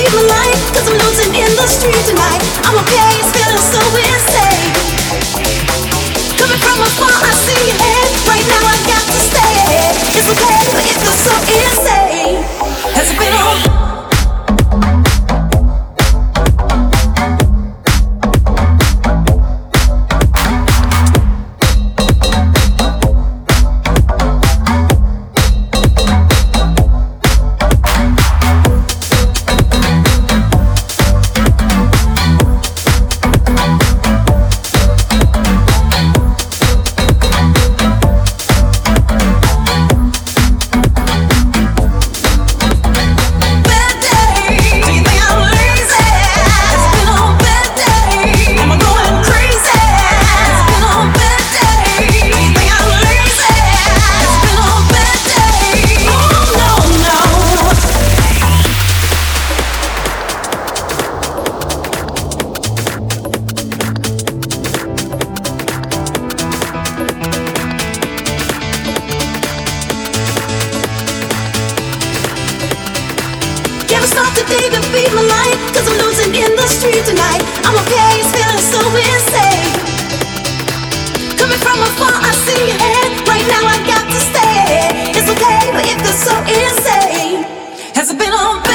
defeat my life, 'cause I'm losing in the street tonight. I'm okay, it's feeling so insane. Coming from afar, I see your head. Right now I got to stay ahead. It's okay, but it feels so insane. Has it been on? Can't stop today to beat my life, 'cause I'm losing in the street tonight. I'm okay, it's feeling so insane. Coming from afar, I see your head. Right now I got to stay ahead. It's okay, but it feels so insane. Has it been on?